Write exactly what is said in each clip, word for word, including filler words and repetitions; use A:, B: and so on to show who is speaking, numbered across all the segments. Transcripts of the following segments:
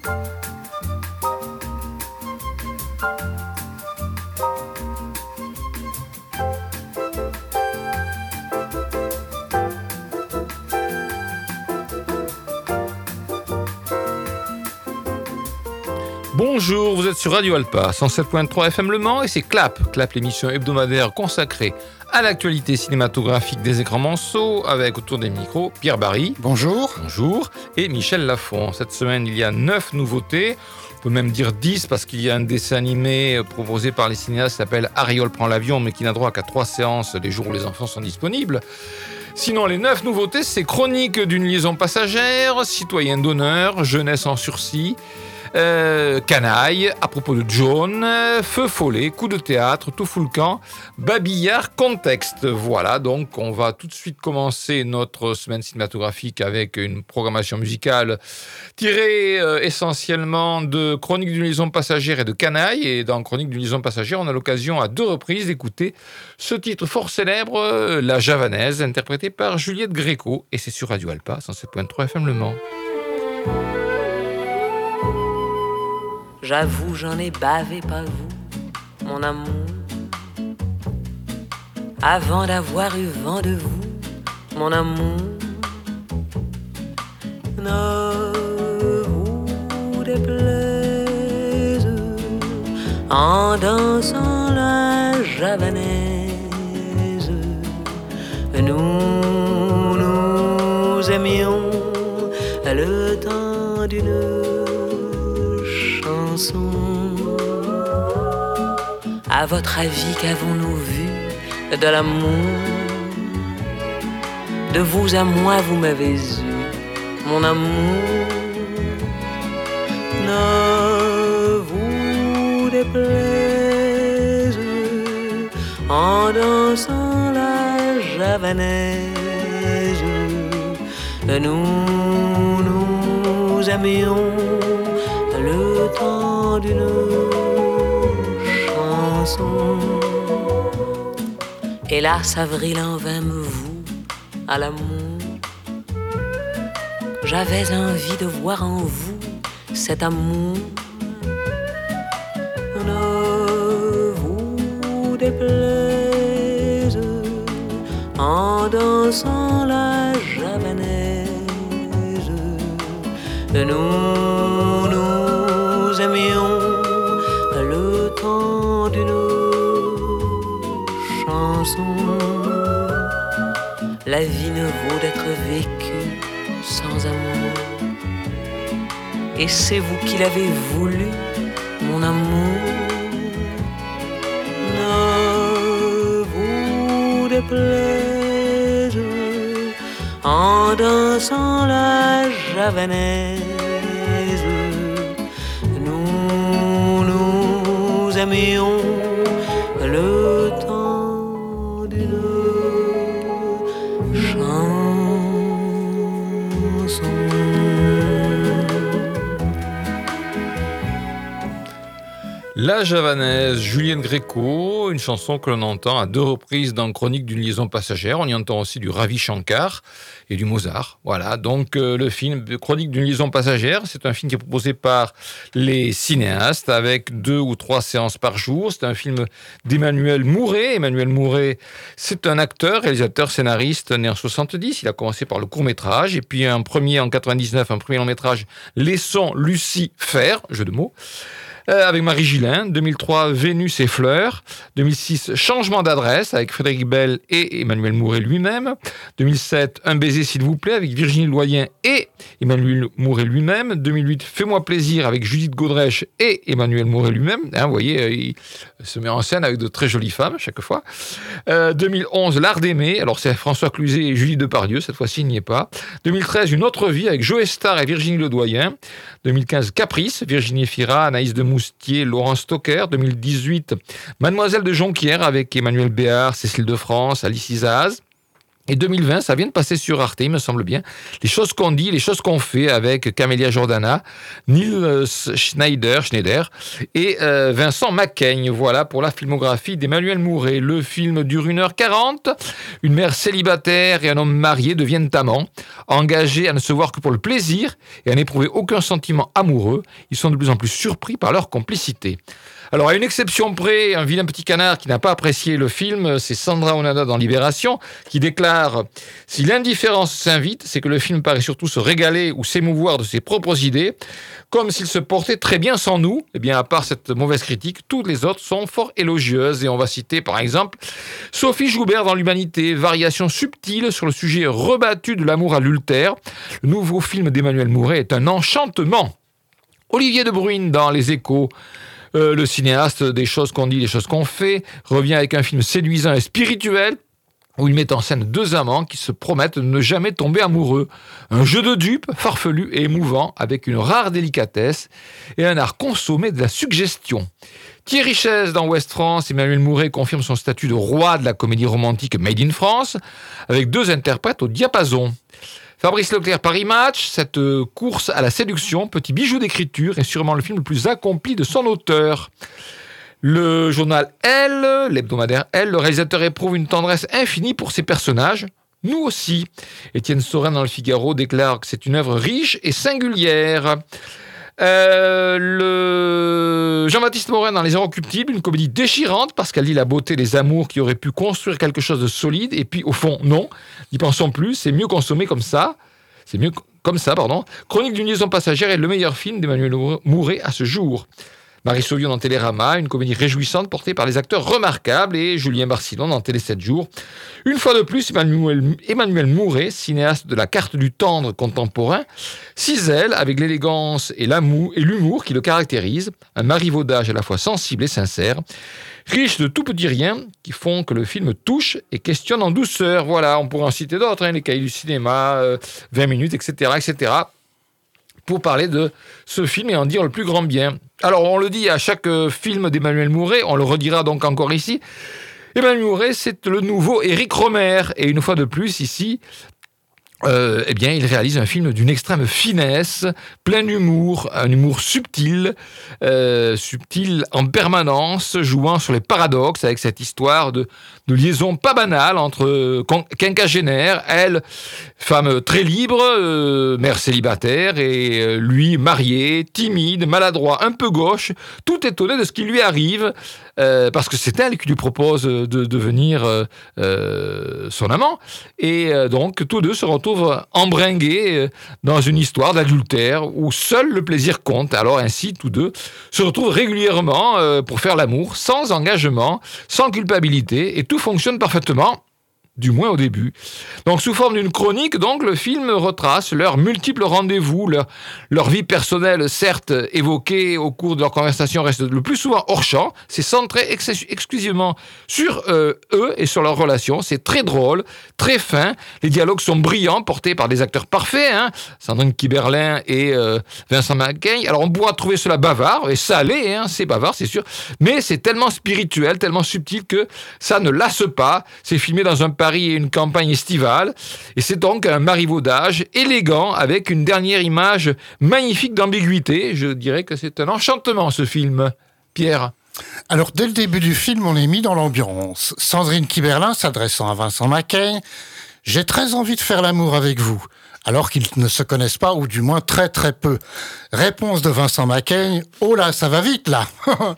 A: Bonjour, vous êtes sur Radio Alpa, cent sept virgule trois F M Le Mans et c'est Clap, Clap, l'émission hebdomadaire consacrée à l'actualité cinématographique des écrans monceaux avec autour des micros Pierre Barry.
B: Bonjour.
A: Bonjour. Et Michel Lafont. Cette semaine, il y a neuf nouveautés. On peut même dire dix parce qu'il y a un dessin animé proposé par les cinéastes qui s'appelle Ariol prend l'avion mais qui n'a droit qu'à trois séances les jours où les enfants sont disponibles. Sinon, les neuf nouveautés, c'est Chronique d'une liaison passagère, Citoyen d'honneur, Jeunesse en sursis, Euh, Canaille, à propos de John, Feu follet, Coup de théâtre, Tout fout le camp, Babillard, Contexte. Voilà, donc on va tout de suite commencer notre semaine cinématographique avec une programmation musicale tirée euh, essentiellement de Chronique d'une liaison passagère et de Canaille. Et dans Chronique d'une liaison passagère, on a l'occasion à deux reprises d'écouter ce titre fort célèbre, euh, La Javanaise, interprété par Juliette Gréco. Et c'est sur Radio Alpa, cent sept virgule trois F M Le Mans.
C: J'avoue, j'en ai bavé, pas vous, mon amour. Avant d'avoir eu vent de vous, mon amour. Ne vous déplaise en dansant la javanaise. Nous, nous aimions le temps d'une à votre avis, qu'avons-nous vu de l'amour? De vous à moi, vous m'avez eu, mon amour. Ne vous déplaise en dansant la javanaise. Nous, nous aimions le temps d'une chanson. Hélas, avril en vint me voue à l'amour. J'avais envie de voir en vous cet amour. Ne vous déplaise en dansant la javanaise. Nous, nous aimions le temps d'une chanson. La vie ne vaut d'être vécue sans amour. Et c'est vous qui l'avez voulu, mon amour. Ne vous déplaise en dansant la javanaise. Nous, nous aimions le temps d'une chanson.
A: La Javanaise, Juliette Gréco, une chanson que l'on entend à deux reprises dans Chronique d'une liaison passagère. On y entend aussi du Ravi Shankar et du Mozart. Voilà, donc euh, le film Chronique d'une liaison passagère, c'est un film qui est proposé par les cinéastes avec deux ou trois séances par jour. C'est un film d'Emmanuel Mouret. Emmanuel Mouret, c'est un acteur, réalisateur, scénariste né en soixante-dix. Il a commencé par le court-métrage et puis un premier en quatre-vingt-dix-neuf, un premier long-métrage, Laissons Lucie faire, jeu de mots. Euh, avec Marie Gillin, deux mille trois, Vénus et Fleurs, deux mille six, Changement d'adresse avec Frédéric Bell et Emmanuel Mouret lui-même, deux mille sept, Un baiser s'il vous plaît avec Virginie Loyen et Emmanuel Mouret lui-même, deux mille huit, Fais-moi plaisir avec Judith Godrèche et Emmanuel Mouret lui-même, hein, vous voyez, euh, il se met en scène avec de très jolies femmes chaque fois, euh, deux mille onze, L'art d'aimer, alors c'est François Cluzet et Julie Depardieu, cette fois-ci il n'y est pas, deux mille treize, Une autre vie avec Joe Star et Virginie Ledoyen, deux mille quinze, Caprice, Virginie Efira, Anaïs de Moustier, Laurence Stocker, deux mille dix-huit, Mademoiselle de Jonquière avec Emmanuel Béard, Cécile de France, Alice Isaz, Et deux mille vingt, ça vient de passer sur Arte, il me semble bien. Les choses qu'on dit, les choses qu'on fait avec Camélia Jordana, Neil Schneider, Schneider et euh, Vincent Macaigne. Voilà pour la filmographie d'Emmanuel Mouret. Le film dure une heure quarante. Une mère célibataire et un homme marié deviennent amants. Engagés à ne se voir que pour le plaisir et à n'éprouver aucun sentiment amoureux, ils sont de plus en plus surpris par leur complicité. Alors, à une exception près, un vilain petit canard qui n'a pas apprécié le film, c'est Sandra Onada dans Libération, qui déclare « Si l'indifférence s'invite, c'est que le film paraît surtout se régaler ou s'émouvoir de ses propres idées, comme s'il se portait très bien sans nous. » Eh bien, à part cette mauvaise critique, toutes les autres sont fort élogieuses. Et on va citer, par exemple, Sophie Joubert dans L'Humanité, variation subtile sur le sujet rebattu de l'amour adultère. Le nouveau film d'Emmanuel Mouret est un enchantement. Olivier de Bruyne dans Les Échos, Euh, le cinéaste des choses qu'on dit, des choses qu'on fait, revient avec un film séduisant et spirituel où il met en scène deux amants qui se promettent de ne jamais tomber amoureux. Un jeu de dupes farfelu et émouvant avec une rare délicatesse et un art consommé de la suggestion. Thierry Chaise dans Ouest France, Emmanuel Mouret confirme son statut de roi de la comédie romantique Made in France avec deux interprètes au diapason. Fabrice Leclerc, Paris Match, cette course à la séduction, petit bijou d'écriture, est sûrement le film le plus accompli de son auteur. Le journal Elle, l'hebdomadaire Elle, le réalisateur éprouve une tendresse infinie pour ses personnages. Nous aussi. Étienne Saurin dans Le Figaro déclare que c'est une œuvre riche et singulière. Euh, le Jean-Baptiste Morin dans Les Inrecuptibles, une comédie déchirante parce qu'elle lit la beauté des amours qui auraient pu construire quelque chose de solide et puis au fond non, n'y pensons plus, c'est mieux consommé comme ça, c'est mieux comme ça, pardon. Chronique d'une liaison passagère est le meilleur film d'Emmanuel Mouret à ce jour. Marie Sauvion dans Télérama, une comédie réjouissante portée par des acteurs remarquables, et Julien Barcillon dans Télé sept jours. Une fois de plus, Emmanuel, Emmanuel Mouret, cinéaste de la carte du tendre contemporain, cisèle avec l'élégance et l'amour et l'humour qui le caractérisent, un marivaudage à la fois sensible et sincère, riche de tout petits riens qui font que le film touche et questionne en douceur. Voilà, on pourrait en citer d'autres, hein, les cahiers du cinéma, euh, vingt minutes, et cetera, et cetera, pour parler de ce film et en dire le plus grand bien. Alors, on le dit à chaque film d'Emmanuel Mouret, on le redira donc encore ici, Emmanuel Mouret, c'est le nouveau Éric Rohmer. Et une fois de plus, ici, euh, eh bien, il réalise un film d'une extrême finesse, plein d'humour, un humour subtil, euh, subtil en permanence, jouant sur les paradoxes avec cette histoire de, de liaison pas banale entre quinquagénaire, elle, femme très libre, euh, mère célibataire, et euh, lui, marié, timide, maladroit, un peu gauche, tout étonné de ce qui lui arrive, euh, parce que c'est elle qui lui propose de devenir euh, euh, son amant. Et euh, donc, tous deux se retrouvent embringués dans une histoire d'adultère où seul le plaisir compte. Alors ainsi, tous deux se retrouvent régulièrement euh, pour faire l'amour, sans engagement, sans culpabilité, et tout fonctionne parfaitement, du moins au début. Donc, sous forme d'une chronique, donc, le film retrace leurs multiples rendez-vous, leur, leur vie personnelle, certes évoquée au cours de leur conversation, reste le plus souvent hors champ. C'est centré ex- exclusivement sur euh, eux et sur leurs relations. C'est très drôle, très fin. Les dialogues sont brillants, portés par des acteurs parfaits, hein, Sandrine Kiberlin et euh, Vincent Macaigne. Alors, on pourra trouver cela bavard, et ça l'est, hein, c'est bavard, c'est sûr, mais c'est tellement spirituel, tellement subtil que ça ne lasse pas. C'est filmé dans un Paris et une campagne estivale, et c'est donc un marivaudage élégant avec une dernière image magnifique d'ambiguïté. Je dirais que c'est un enchantement, ce film. Pierre?
B: Alors, dès le début du film, on est mis dans l'ambiance. Sandrine Kiberlin s'adressant à Vincent Macaigne, « J'ai très envie de faire l'amour avec vous », alors qu'ils ne se connaissent pas, ou du moins très très peu. Réponse de Vincent Macaigne, « Oh là, ça va vite là !»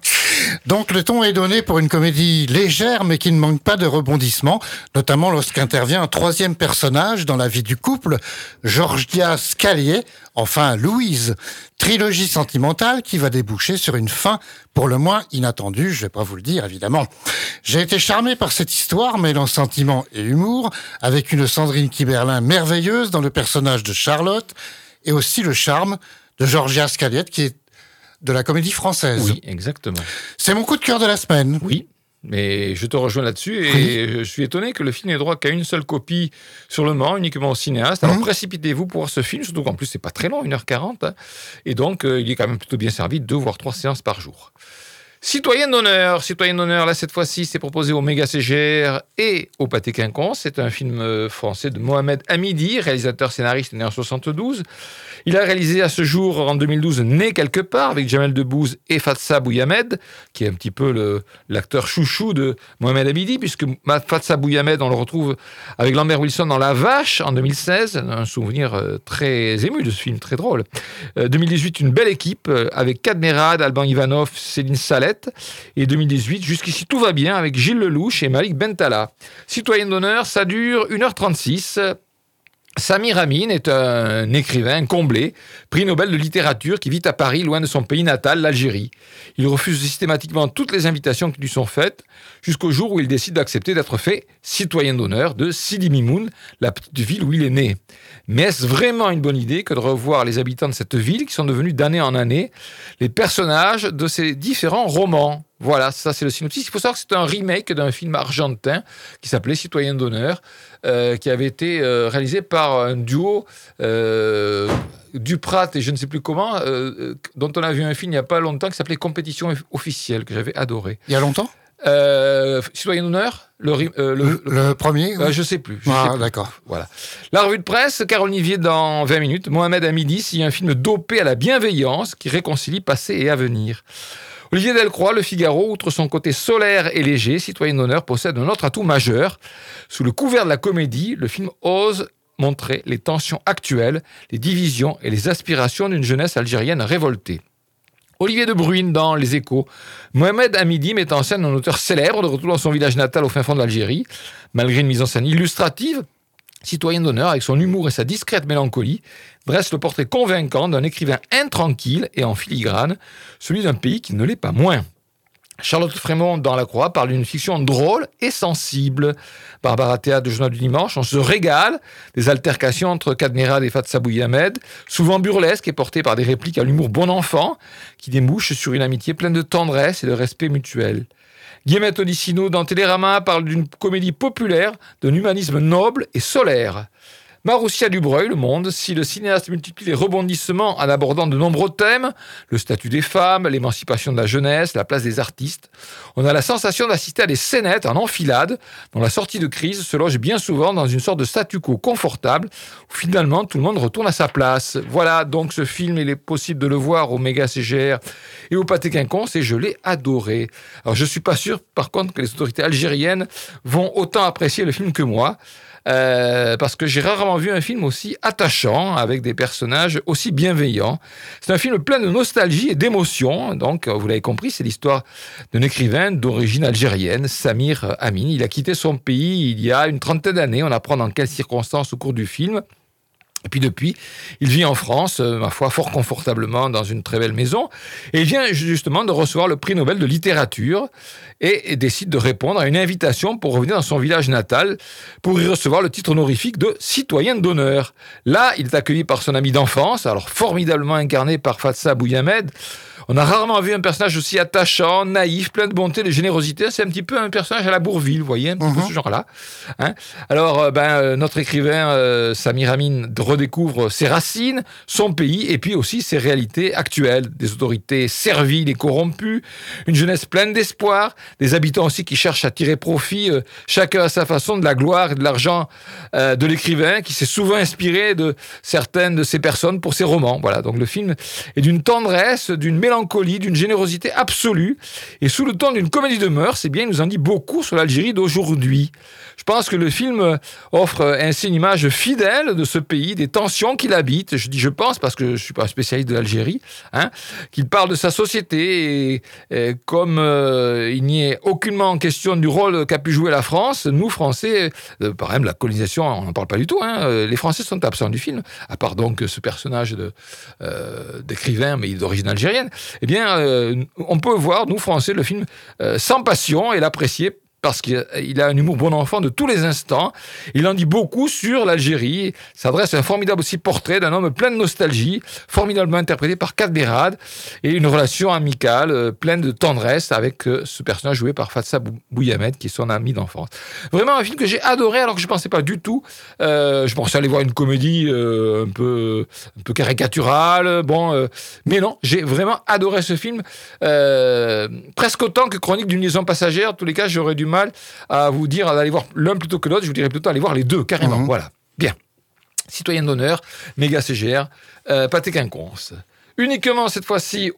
B: Donc le ton est donné pour une comédie légère mais qui ne manque pas de rebondissements, notamment lorsqu'intervient un troisième personnage dans la vie du couple, Georgia Scalier, enfin Louise. Trilogie sentimentale qui va déboucher sur une fin pour le moins inattendue, je vais pas vous le dire évidemment. J'ai été charmé par cette histoire mêlant sentiment et humour, avec une Sandrine Kiberlin merveilleuse dans le personnage de Charlotte, et aussi le charme de Georgia Scalier qui est de la comédie française.
A: Oui, exactement.
B: C'est mon coup de cœur de la semaine.
A: Oui, mais je te rejoins là-dessus, et oui. Je suis étonné que le film n'ait droit qu'à une seule copie sur le moment, uniquement au cinéaste. Alors mmh. précipitez-vous pour voir ce film, surtout qu'en plus c'est pas très long, une heure quarante, hein, et donc euh, il est quand même plutôt bien servi, deux voire trois séances par jour. Citoyen d'honneur, citoyen d'honneur, là cette fois-ci c'est proposé au Méga C G R et au Pâté Quinconce. C'est un film français de Mohamed Hamidi, réalisateur scénariste né en soixante-douze. Il a réalisé à ce jour, en deux mille douze, Né quelque part, avec Jamel Debbouze et Fatsa Bouyamed, qui est un petit peu le, l'acteur chouchou de Mohamed Hamidi, puisque Fatsa Bouyamed, on le retrouve avec Lambert Wilson dans La Vache, en deux mille seize, un souvenir très ému de ce film, très drôle. Euh, deux mille dix-huit, une belle équipe, avec Kad Merad, Alban Ivanov, Céline Salette, et deux mille dix-huit, jusqu'ici tout va bien, avec Gilles Lelouch et Malik Bentala. Citoyen d'honneur, ça dure une heure trente-six. Samir Amin est un écrivain comblé, prix Nobel de littérature, qui vit à Paris, loin de son pays natal, l'Algérie. Il refuse systématiquement toutes les invitations qui lui sont faites, jusqu'au jour où il décide d'accepter d'être fait citoyen d'honneur de Sidi Mimoun, la petite ville où il est né. Mais est-ce vraiment une bonne idée que de revoir les habitants de cette ville, qui sont devenus d'année en année les personnages de ces différents romans ? Voilà, ça c'est le synopsis. Il faut savoir que c'est un remake d'un film argentin qui s'appelait Citoyen d'honneur, euh, qui avait été euh, réalisé par un duo euh, Duprat et je ne sais plus comment, euh, dont on a vu un film il n'y a pas longtemps qui s'appelait Compétition officielle, que j'avais adoré.
B: Il y a longtemps ?
A: Euh, Citoyen d'honneur, le, euh, le,
B: le, le, le premier
A: euh, Je ne sais plus. Je
B: ah,
A: sais plus.
B: D'accord.
A: Voilà. La revue de presse, Carole Nivier dans vingt minutes. Mohamed Hamidi, c'est un film dopé à la bienveillance qui réconcilie passé et avenir. Olivier Delcroix, Le Figaro, outre son côté solaire et léger, Citoyen d'honneur possède un autre atout majeur. Sous le couvert de la comédie, le film ose montrer les tensions actuelles, les divisions et les aspirations d'une jeunesse algérienne révoltée. Olivier de Bruyne dans Les Échos. Mohamed Hamidi met en scène un auteur célèbre de retour dans son village natal au fin fond de l'Algérie. Malgré une mise en scène illustrative, Citoyen d'honneur, avec son humour et sa discrète mélancolie, dresse le portrait convaincant d'un écrivain intranquille et en filigrane, celui d'un pays qui ne l'est pas moins. Charlotte Frémont, dans La Croix, parle d'une fiction drôle et sensible. Barbara Théâtre de Journal du Dimanche, on se régale des altercations entre Kad Merad et Fatsa Bouyamed, souvent burlesques et portées par des répliques à l'humour bon enfant, qui débouchent sur une amitié pleine de tendresse et de respect mutuel. Guillemette Odissino, dans Télérama, parle d'une comédie populaire, d'un humanisme noble et solaire. Maroussia Dubreuil, Le Monde, si le cinéaste multiplie les rebondissements en abordant de nombreux thèmes, le statut des femmes, l'émancipation de la jeunesse, la place des artistes, on a la sensation d'assister à des scénettes en enfilade, dont la sortie de crise se loge bien souvent dans une sorte de statu quo confortable, où finalement tout le monde retourne à sa place. Voilà, donc ce film, il est possible de le voir au Méga C G R et au Pâté Quinconce, et je l'ai adoré. Alors je ne suis pas sûr, par contre, que les autorités algériennes vont autant apprécier le film que moi, Euh, parce que j'ai rarement vu un film aussi attachant, avec des personnages aussi bienveillants. C'est un film plein de nostalgie et d'émotion. Donc, vous l'avez compris, c'est l'histoire d'un écrivain d'origine algérienne, Samir Amin. Il a quitté son pays il y a une trentaine d'années. On apprend dans quelles circonstances au cours du film. Et puis depuis, il vit en France, euh, ma foi, fort confortablement dans une très belle maison. Et il vient justement de recevoir le prix Nobel de littérature et, et décide de répondre à une invitation pour revenir dans son village natal pour y recevoir le titre honorifique de citoyen d'honneur. Là, il est accueilli par son ami d'enfance, alors formidablement incarné par Fatsa Bouyamed. On a rarement vu un personnage aussi attachant, naïf, plein de bonté, de générosité. C'est un petit peu un personnage à la Bourvil, vous voyez, un petit mmh. peu ce genre-là. Hein. Alors, ben, notre écrivain euh, Samir Amin redécouvre ses racines, son pays, et puis aussi ses réalités actuelles. Des autorités serviles et corrompues, une jeunesse pleine d'espoir, des habitants aussi qui cherchent à tirer profit, euh, chacun à sa façon, de la gloire et de l'argent euh, de l'écrivain, qui s'est souvent inspiré de certaines de ces personnes pour ses romans. Voilà, donc le film est d'une tendresse, d'une mélancolie, d'une générosité absolue, et sous le ton d'une comédie de mœurs, eh bien, il nous en dit beaucoup sur l'Algérie d'aujourd'hui. Je pense que le film offre ainsi une image fidèle de ce pays, des tensions qu'il habite. Je dis je pense parce que je ne suis pas spécialiste de l'Algérie, hein, qu'il parle de sa société, et, et comme euh, il n'y est aucunement question du rôle qu'a pu jouer la France, nous Français, euh, par exemple la colonisation, on n'en parle pas du tout, hein, les Français sont absents du film, à part donc ce personnage de, euh, d'écrivain, mais d'origine algérienne. Eh bien, euh, on peut voir, nous Français, le film euh, sans passion et l'apprécier parce qu'il a un humour bon enfant de tous les instants. Il en dit beaucoup sur l'Algérie. Il s'adresse à un formidable aussi portrait d'un homme plein de nostalgie, formidablement interprété par Kat Berad, et une relation amicale euh, pleine de tendresse avec euh, ce personnage joué par Fatsa Bouyamed, qui est son ami d'enfance. Vraiment un film que j'ai adoré, alors que je ne pensais pas du tout. Euh, je pensais aller voir une comédie euh, un peu, un peu caricaturale, bon, euh, mais non, j'ai vraiment adoré ce film, euh, presque autant que Chronique d'une liaison passagère. En tous les cas, j'aurais du mal à vous dire d'aller voir l'un plutôt que l'autre. Je vous dirais plutôt aller voir les deux, carrément. Mmh. Voilà. Bien. Citoyen d'honneur, méga C G R, euh, Pathé Quinconce. Uniquement cette fois-ci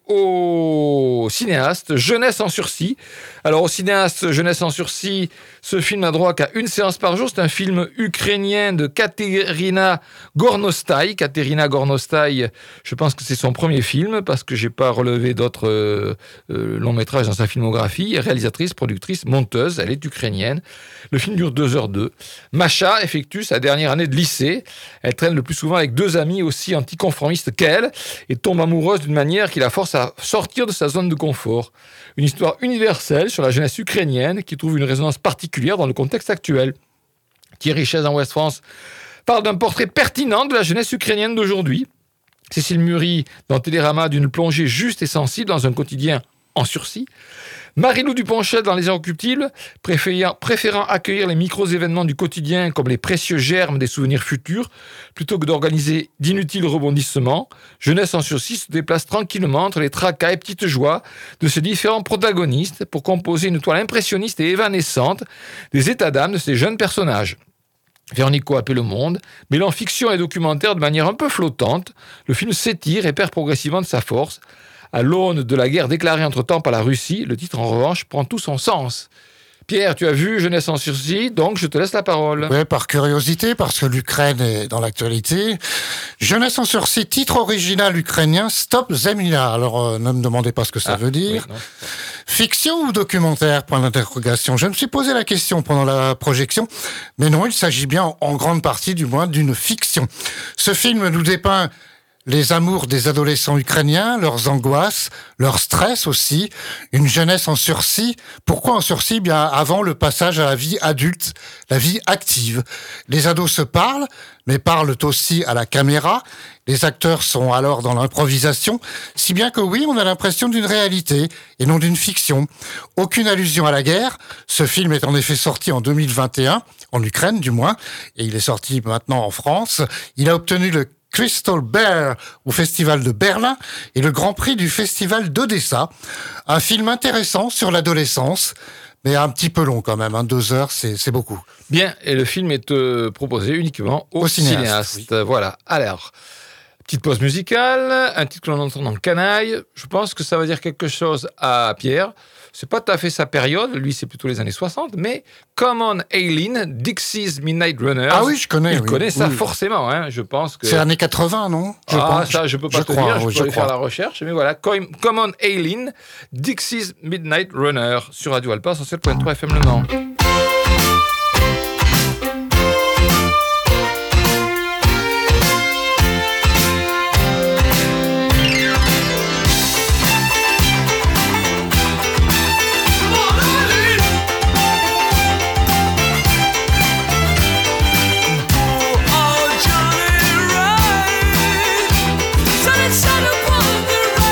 A: au cinéaste, Jeunesse en sursis. Alors au cinéaste Jeunesse en sursis, ce film n'a droit qu'à une séance par jour. C'est un film ukrainien de Katerina Gornostaï. Katerina Gornostaï, je pense que c'est son premier film, parce que je n'ai pas relevé d'autres euh, euh, longs métrages dans sa filmographie. Réalisatrice, productrice, monteuse, elle est ukrainienne. Le film dure deux heures deux. Masha effectue sa dernière année de lycée. Elle traîne le plus souvent avec deux amis aussi anticonformistes qu'elle et tombe amoureuse d'une manière qui la force à sortir de sa zone de confort. Une histoire universelle sur la jeunesse ukrainienne qui trouve une résonance particulière dans le contexte actuel. Thierry Chaise en Ouest-France parle d'un portrait pertinent de la jeunesse ukrainienne d'aujourd'hui. Cécile Muri dans Télérama d'une plongée juste et sensible dans un quotidien en sursis. Marie-Lou Duponchel dans Les Inrecuptibles, préférant, préférant accueillir les micros-événements du quotidien comme les précieux germes des souvenirs futurs, plutôt que d'organiser d'inutiles rebondissements. Jeunesse en sursis se déplace tranquillement entre les tracas et petites joies de ces différents protagonistes pour composer une toile impressionniste et évanescente des états d'âme de ces jeunes personnages. Véronique Coapé Le Monde, mêlant fiction et documentaire de manière un peu flottante, le film s'étire et perd progressivement de sa force. À l'aune de la guerre déclarée entre-temps par la Russie, le titre, en revanche, prend tout son sens. Pierre, tu as vu Jeunesse en sursis, donc je te laisse la parole.
B: Oui, par curiosité, parce que l'Ukraine est dans l'actualité. Jeunesse en sursis, titre original ukrainien, Stop Zemlya. Alors, euh, ne me demandez pas ce que ça ah, veut dire. Oui, non, fiction ou documentaire, point d'interrogation. Je me suis posé la question pendant la projection, mais non, il s'agit bien, en grande partie du moins, d'une fiction. Ce film nous dépeint les amours des adolescents ukrainiens, leurs angoisses, leur stress aussi, une jeunesse en sursis. Pourquoi en sursis ? Bien avant le passage à la vie adulte, la vie active. Les ados se parlent, mais parlent aussi à la caméra. Les acteurs sont alors dans l'improvisation, si bien que oui, on a l'impression d'une réalité et non d'une fiction. Aucune allusion à la guerre. Ce film est en effet sorti en deux mille vingt et un, en Ukraine du moins, et il est sorti maintenant en France. Il a obtenu le Crystal Bear au Festival de Berlin et le Grand Prix du Festival d'Odessa. Un film intéressant sur l'adolescence, mais un petit peu long quand même, hein. Deux heures, c'est, c'est beaucoup.
A: Bien, et le film est euh, proposé uniquement aux au cinéastes. cinéastes. Oui. Voilà, alors, petite pause musicale, un titre que l'on entend dans Canaille. Je pense que ça va dire quelque chose à Pierre. C'est pas tout à fait sa période, lui c'est plutôt les années soixante, mais Come On Aileen, Dixie's Midnight Runners.
B: Ah oui, je connais.
A: Il
B: oui.
A: connaît ça
B: oui.
A: forcément, hein, je pense que...
B: C'est années quatre-vingts, non ?
A: je Ah, pense. Ça je peux pas
B: je
A: te
B: crois,
A: dire, je
B: oui,
A: peux
B: je
A: aller
B: crois.
A: faire la recherche, mais voilà, Come, Come On Aileen, Dixie's Midnight Runner, sur Radio Alpa, cent sept point trois F M Le Mans.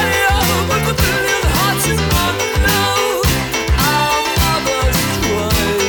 D: Our mothers tried.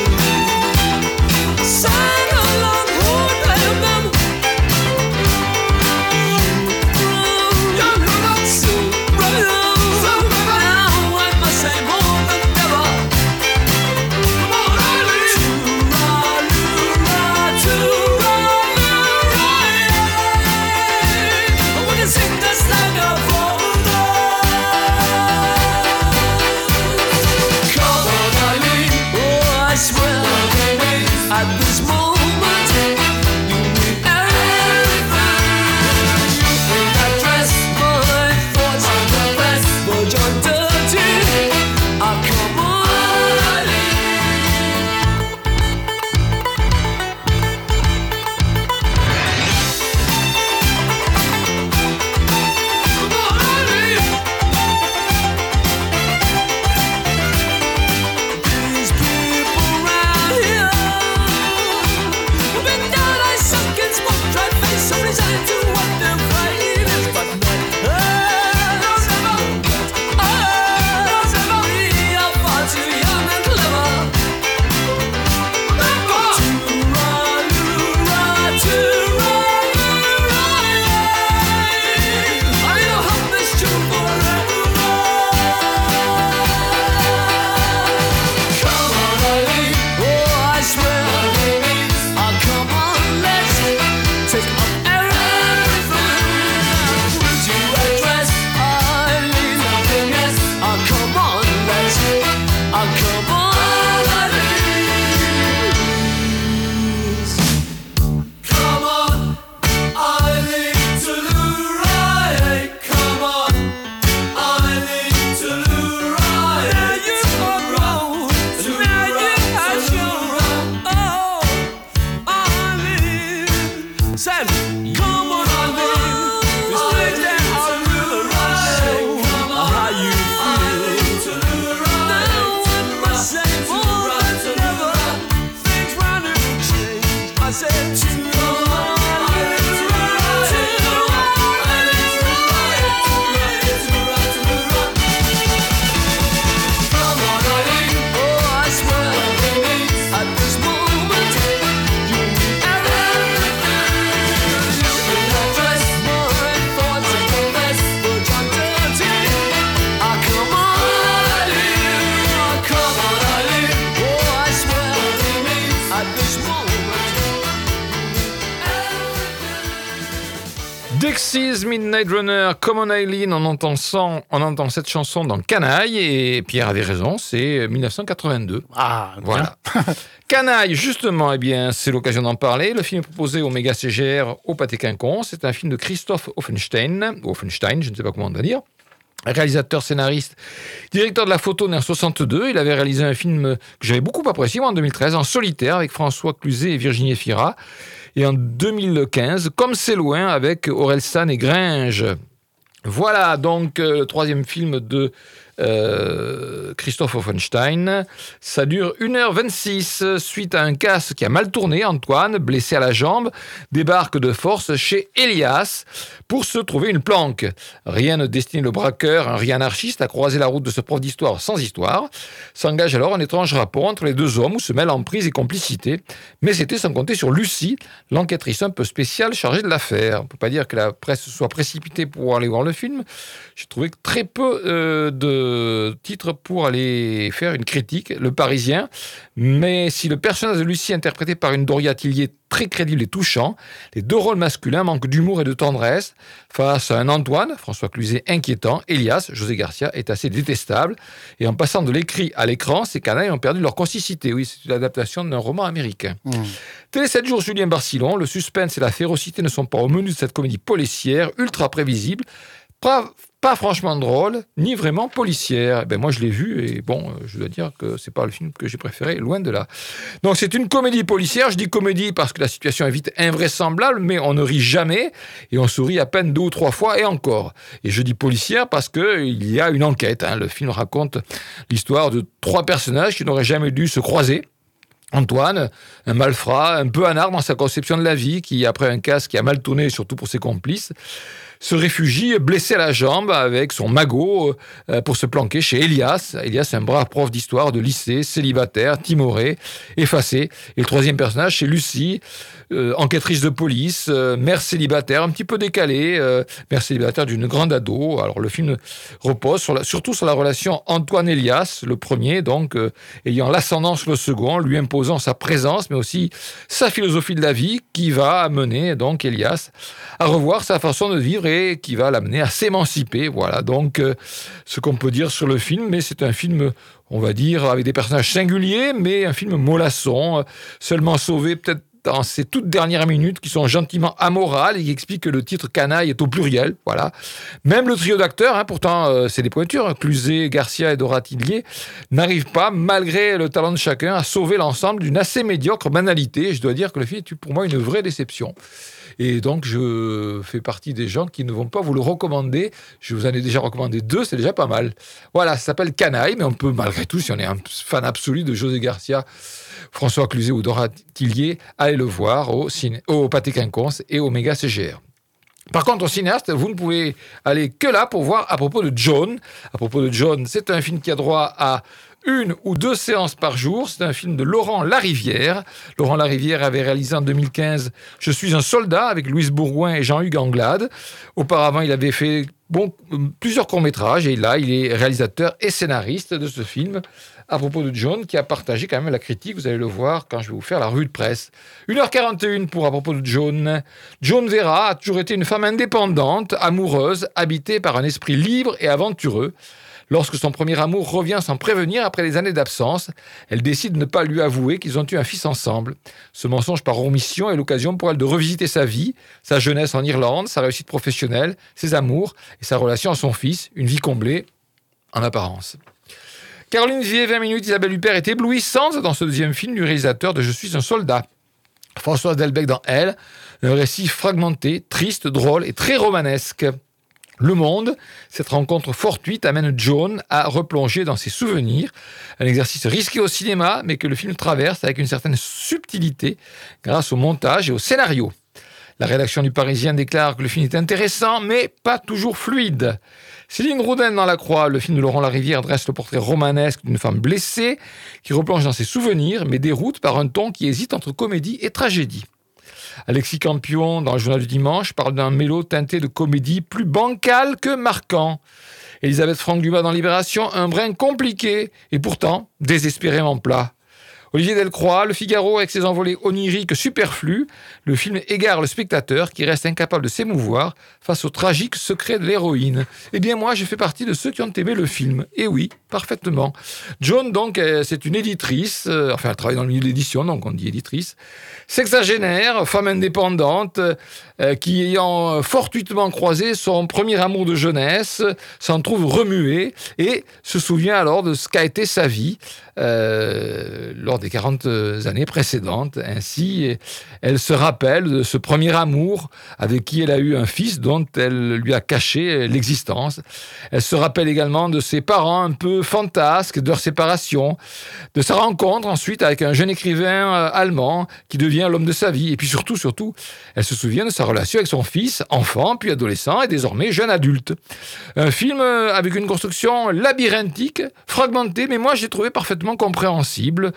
A: Pixies, Midnight Runner, Common Eileen, on entend, ça, on entend cette chanson dans Canaille, et Pierre avait raison, c'est dix-neuf cent quatre-vingt-deux.
B: Ah,
A: voilà. Canaille, justement, eh bien, c'est l'occasion d'en parler. Le film est proposé au Méga C G R au Pâté Quinconce. C'est un film de Christophe Offenstein, Offenstein, je ne sais pas comment on doit dire. Réalisateur, scénariste, directeur de la photo né en soixante-deux. Il avait réalisé un film que j'avais beaucoup apprécié, moi, en deux mille treize, En solitaire, avec François Cluzet et Virginie Efira. Et en deux mille quinze, Comme c'est loin, avec Orelsan et Gringe. Voilà donc euh, le troisième film de euh, Christophe Offenstein. Ça dure une heure vingt-six. Suite à un casse qui a mal tourné, Antoine, blessé à la jambe, débarque de force chez Elias pour se trouver une planque. Rien ne destine le braqueur, un riz anarchiste, à croiser la route de ce prof d'histoire sans histoire. S'engage alors un étrange rapport entre les deux hommes où se mêlent emprise et complicité. Mais c'était sans compter sur Lucie, l'enquêtrice un peu spéciale chargée de l'affaire. On ne peut pas dire que la presse soit précipitée pour aller voir le film. J'ai trouvé très peu euh, de titres pour aller faire une critique. Le Parisien. Mais si le personnage de Lucie, interprété par une Doria Tillier très crédible et touchant, les deux rôles masculins manquent d'humour et de tendresse. Face à un Antoine, François Cluzet, inquiétant, Elias, José Garcia, est assez détestable. Et en passant de l'écrit à l'écran, ces canailles ont perdu leur concisité. Oui, c'est l'adaptation d'un roman américain. Mmh. Télé sept jours, Julien Barcillon. Le suspense et la férocité ne sont pas au menu de cette comédie policière, ultra prévisible. Pas, pas franchement drôle, ni vraiment policière. Ben moi, je l'ai vu et bon, je dois dire que c'est pas le film que j'ai préféré, loin de là. Donc, c'est une comédie policière. Je dis comédie parce que la situation est vite invraisemblable, mais on ne rit jamais et on sourit à peine deux ou trois fois et encore. Et je dis policière parce qu'il y a une enquête. Hein. Le film raconte l'histoire de trois personnages qui n'auraient jamais dû se croiser. Antoine, un malfrat, un peu anard dans sa conception de la vie, qui, après un casse qui a mal tourné, surtout pour ses complices, se réfugie blessé à la jambe avec son magot euh, pour se planquer chez Elias. Elias, un brave prof d'histoire de lycée, célibataire, timoré, effacé. Et le troisième personnage, c'est Lucie, euh, enquêtrice de police, euh, mère célibataire, un petit peu décalée, euh, mère célibataire d'une grande ado. Alors le film repose sur la, surtout sur la relation Antoine-Elias, le premier, donc euh, ayant l'ascendant sur le second, lui imposant sa présence, mais aussi sa philosophie de la vie, qui va amener donc Elias à revoir sa façon de vivre et qui va l'amener à s'émanciper. Voilà donc euh, ce qu'on peut dire sur le film, mais c'est un film, on va dire, avec des personnages singuliers, mais un film mollasson, euh, seulement sauvé peut-être dans ces toutes dernières minutes qui sont gentiment amorales et qui expliquent que le titre Canaille est au pluriel. Voilà. Même le trio d'acteurs, hein, pourtant euh, c'est des pointures, hein, Cluzet, Garcia et Doria Tillier, n'arrivent pas, malgré le talent de chacun, à sauver l'ensemble d'une assez médiocre banalité. Et je dois dire que le film est pour moi une vraie déception. Et donc, je fais partie des gens qui ne vont pas vous le recommander. Je vous en ai déjà recommandé deux, c'est déjà pas mal. Voilà, ça s'appelle Canaille, mais on peut, malgré tout, si on est un fan absolu de José Garcia, François Cluzet ou Doria Tillier, aller le voir au, ciné, au Pâté Quinconce et au Méga C G R. Par contre, au cinéaste, vous ne pouvez aller que là pour voir à propos de John. À propos de John, c'est un film qui a droit à une ou deux séances par jour. C'est un film de Laurent Larivière. Laurent Larivière avait réalisé en deux mille quinze « Je suis un soldat » avec Louise Bourgoin et Jean-Hugues Anglade. Auparavant, il avait fait bon, plusieurs courts-métrages et là, il est réalisateur et scénariste de ce film à propos de John, qui a partagé quand même la critique. Vous allez le voir quand je vais vous faire la revue de presse. une heure quarante et une pour à propos de John. John Vera a toujours été une femme indépendante, amoureuse, habitée par un esprit libre et aventureux. Lorsque son premier amour revient sans prévenir après des années d'absence, elle décide de ne pas lui avouer qu'ils ont eu un fils ensemble. Ce mensonge par omission est l'occasion pour elle de revisiter sa vie, sa jeunesse en Irlande, sa réussite professionnelle, ses amours et sa relation à son fils, une vie comblée en apparence. Caroline Vier, vingt minutes, Isabelle Huppert est éblouissante dans ce deuxième film du réalisateur de Je suis un soldat. Françoise Delbecq dans Elle, un récit fragmenté, triste, drôle et très romanesque. Le Monde, cette rencontre fortuite amène John à replonger dans ses souvenirs. Un exercice risqué au cinéma, mais que le film traverse avec une certaine subtilité grâce au montage et au scénario. La rédaction du Parisien déclare que le film est intéressant, mais pas toujours fluide. Céline Roudin dans La Croix, le film de Laurent Larivière, dresse le portrait romanesque d'une femme blessée qui replonge dans ses souvenirs, mais déroute par un ton qui hésite entre comédie et tragédie. Alexis Campion, dans le Journal du Dimanche, parle d'un mélo teinté de comédie plus bancal que marquant. Elisabeth Franck-Dumas dans Libération, un brin compliqué et pourtant désespérément plat. Olivier Delcroix, Le Figaro avec ses envolées oniriques superflues, le film égare le spectateur qui reste incapable de s'émouvoir face au tragique secret de l'héroïne. Eh bien moi, je fais partie de ceux qui ont aimé le film. Et oui, parfaitement. Joan, donc, c'est une éditrice, euh, enfin elle travaille dans le milieu de l'édition, donc on dit éditrice, sexagénaire, femme indépendante, euh, qui ayant fortuitement croisé son premier amour de jeunesse, s'en trouve remuée et se souvient alors de ce qu'a été sa vie euh, lors des quarante années précédentes. Ainsi, elle se rappelle de ce premier amour avec qui elle a eu un fils dont elle lui a caché l'existence. Elle se rappelle également de ses parents un peu fantasques, de leur séparation, de sa rencontre ensuite avec un jeune écrivain allemand qui devient l'homme de sa vie. Et puis surtout, surtout, elle se souvient de sa relation avec son fils, enfant, puis adolescent et désormais jeune adulte. Un film avec une construction labyrinthique, fragmentée, mais moi j'ai trouvé parfaitement compréhensible.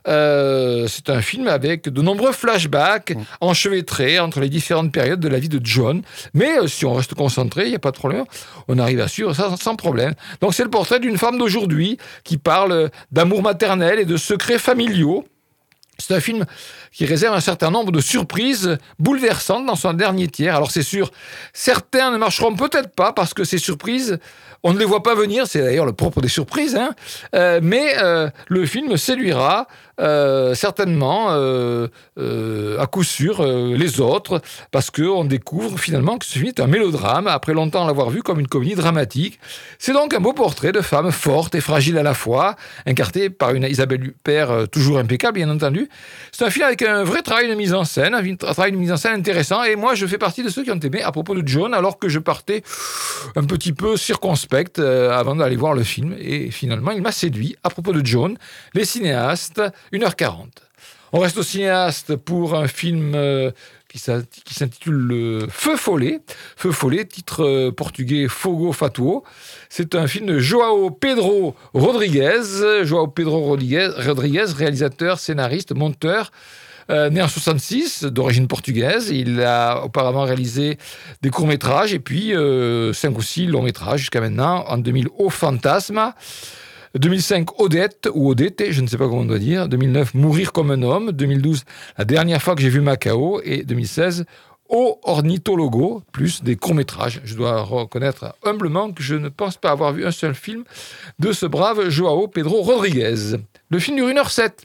A: Euh, c'est un film avec de nombreux flashbacks mmh. enchevêtrés entre les différentes périodes de la vie de Joan. Mais euh, si on reste concentré, il n'y a pas de problème, on arrive à suivre ça sans problème. Donc c'est le portrait d'une femme d'aujourd'hui qui parle d'amour maternel et de secrets familiaux. C'est un film qui réserve un certain nombre de surprises bouleversantes dans son dernier tiers. Alors c'est sûr, certains ne marcheront peut-être pas parce que ces surprises, on ne les voit pas venir. C'est d'ailleurs le propre des surprises. Hein. Euh, mais euh, le film séduira euh, certainement, euh, euh, à coup sûr, euh, les autres parce qu'on découvre finalement que ce film est un mélodrame après longtemps l'avoir vu comme une comédie dramatique. C'est donc un beau portrait de femme forte et fragile à la fois, incarnée par une Isabelle Huppert euh, toujours impeccable, bien entendu. C'est un film avec un vrai travail de mise en scène, un travail de mise en scène intéressant, et moi je fais partie de ceux qui ont aimé à propos de Joan, alors que je partais un petit peu circonspect euh, avant d'aller voir le film, et finalement il m'a séduit. À propos de Joan, les cinéastes, une heure quarante. On reste au cinéaste pour un film euh, qui s'intitule euh, Feu Follet. Feu Follet, titre euh, portugais Fogo Fatuo. C'est un film de João Pedro Rodrigues. João Pedro Rodrigues, Rodrigues réalisateur, scénariste, monteur, euh, né en soixante-six, d'origine portugaise. Il a auparavant réalisé des courts-métrages et puis euh, cinq ou six longs-métrages jusqu'à maintenant. En deux mille, O Fantasma. deux mille cinq, Odette, ou Odette, je ne sais pas comment on doit dire. deux mille neuf, Mourir comme un homme. deux mille douze, La dernière fois que j'ai vu Macao. Et deux mille seize, O Ornithologo, plus des courts-métrages. Je dois reconnaître humblement que je ne pense pas avoir vu un seul film de ce brave João Pedro Rodrigues. Le film dure une heure sept.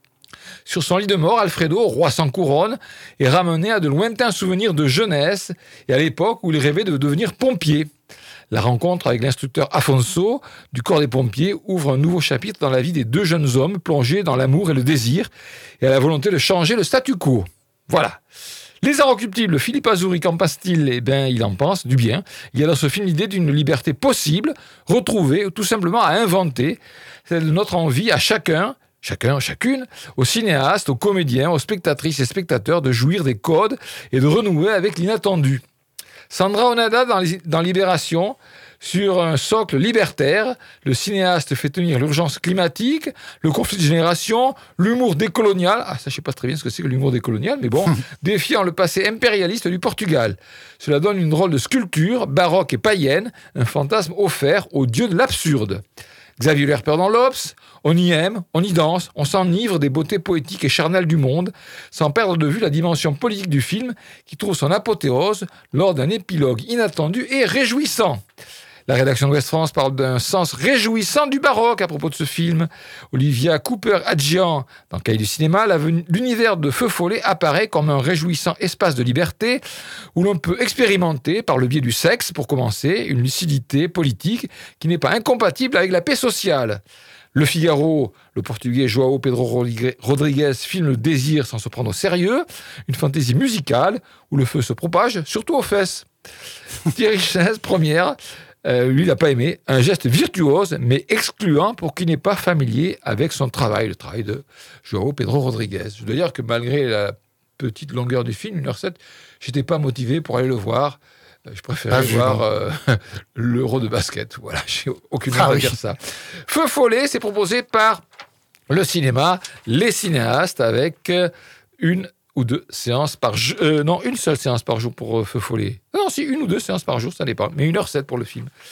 A: Sur son lit de mort, Alfredo, roi sans couronne, est ramené à de lointains souvenirs de jeunesse et à l'époque où il rêvait de devenir pompier. La rencontre avec l'instructeur Afonso du corps des pompiers ouvre un nouveau chapitre dans la vie des deux jeunes hommes plongés dans l'amour et le désir et à la volonté de changer le statu quo. Voilà. Les Inrecuptibles, Philippe Azouri, qu'en passe-t-il ? Eh bien, il en pense du bien. Il y a dans ce film l'idée d'une liberté possible, retrouvée, ou tout simplement à inventer. C'est de notre envie à chacun, chacun, chacune, aux cinéastes, aux comédiens, aux spectatrices et spectateurs de jouir des codes et de renouer avec l'inattendu. Sandra Onada dans, dans Libération, sur un socle libertaire, le cinéaste fait tenir l'urgence climatique, le conflit de génération, l'humour décolonial, ah ça je sais pas très bien ce que c'est que l'humour décolonial, mais bon, défiant le passé impérialiste du Portugal. Cela donne une drôle de sculpture, baroque et païenne, un fantasme offert au dieu de l'absurde. Xavier Lerper dans l'Obs, on y aime, on y danse, on s'enivre des beautés poétiques et charnelles du monde, sans perdre de vue la dimension politique du film, qui trouve son apothéose lors d'un épilogue inattendu et réjouissant. La rédaction d'Ouest France parle d'un sens réjouissant du baroque à propos de ce film. Olivia Cooper-Adjian, dans Cahiers du cinéma, l'univers de Feu Follet apparaît comme un réjouissant espace de liberté où l'on peut expérimenter, par le biais du sexe, pour commencer, une lucidité politique qui n'est pas incompatible avec la paix sociale. Le Figaro, le portugais João Pedro Rodrigues filme le désir sans se prendre au sérieux, une fantaisie musicale où le feu se propage, surtout aux fesses. Thierry Chaise, première, euh, lui, il n'a pas aimé, un geste virtuose, mais excluant pour qui n'est pas familier avec son travail, le travail de João Pedro Rodrigues. Je dois dire que malgré la petite longueur du film, une heure sept, je n'étais pas motivé pour aller le voir. Je préférais ah, voir euh, l'Euro de basket. Voilà, j'ai aucune raison ah, de oui. dire ça. Feu Follet, c'est proposé par le cinéma, les cinéastes, avec une ou deux séances par jour. Euh, non, une seule séance par jour pour euh, Feu Follet. Non, si, une ou deux séances par jour, ça dépend. Mais une heure sept pour le film.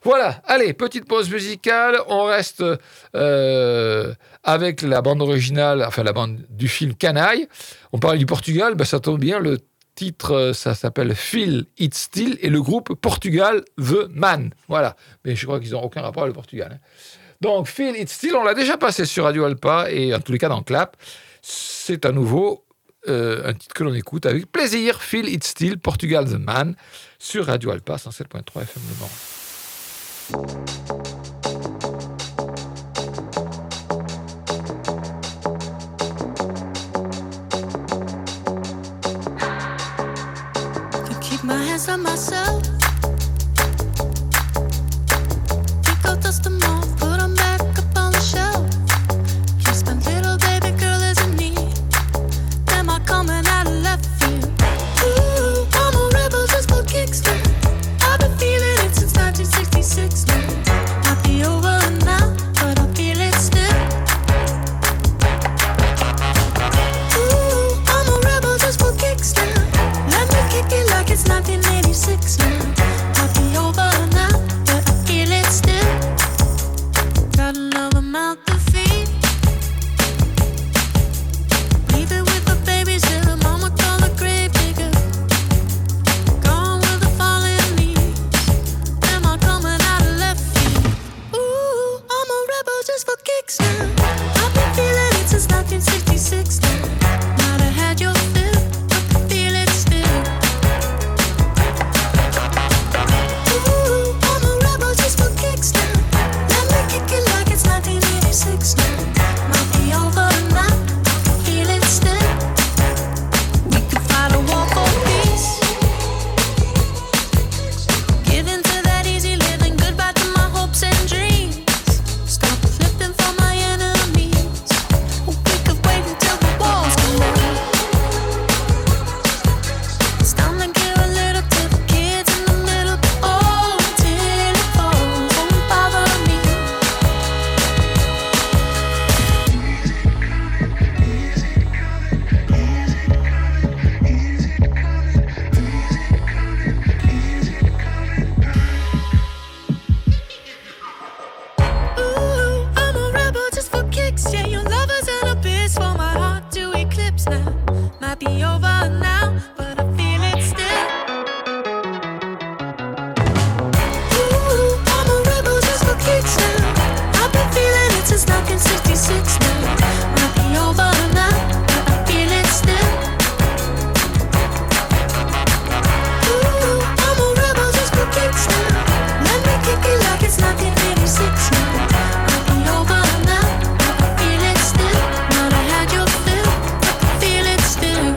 A: Voilà, allez, petite pause musicale. On reste euh, avec la bande originale, enfin la bande du film Canaille. On parlait du Portugal, ben ça tombe bien, le titre, ça s'appelle Feel It Still et le groupe Portugal The Man. Voilà, mais je crois qu'ils n'ont aucun rapport avec le Portugal. Hein. Donc Feel It Still, on l'a déjà passé sur Radio Alpa et en tous les cas dans Clap. C'est à nouveau euh, un titre que l'on écoute avec plaisir. Feel It Still, Portugal The Man, sur Radio Alpa, cent sept point trois F M Le Mans.
D: My hands on myself. Pick up, dust them off, put them back up on the shelf. Kiss my little baby girl as a need. Am I coming out of left field? Ooh, I'm a rebel just for kicks now. I've been feeling it since nineteen sixty-six now. Might be over now, but I feel it still. Ooh, I'm a rebel just for kicks now. Let me kick it like it's nineteen eighty-six now. Might be over now, but I feel it still. Got another mouth to feed. Leave it with the babies till the mama call the grave digger. Gone with the falling leaves. Am I coming out of left field? Ooh, I'm a rebel just for kicks now. I've been feeling it since nineteen sixty-six now. Might have had your fill, but I feel it still. Ooh, I'm a rebel just for kicks now. Let me kick it like it's nineteen eighty-six now. Might be over now, I feel it still. We could fight a war for peace. Give in to that easy living, goodbye to my hopes and dreams. Stop flipping for my enemies. We could wait until the walls come down. It's time to give a little to the kids in the middle. Oh, till it falls, won't bother me. Ooh, I'm a rebel just for kicks. Yeah, your love is an abyss for my heart to eclipse now. Might be over now, but I feel it still. Ooh, I'm a rebel just for kicks now. I've been feeling it since nineteen sixty-six now. Might be over now, but I feel it still. Ooh, I'm a rebel just for kicks now. Let me kick it like it's nineteen eighty-six now. Might be over now, but I feel it still. Might have had your fill, but I feel it still.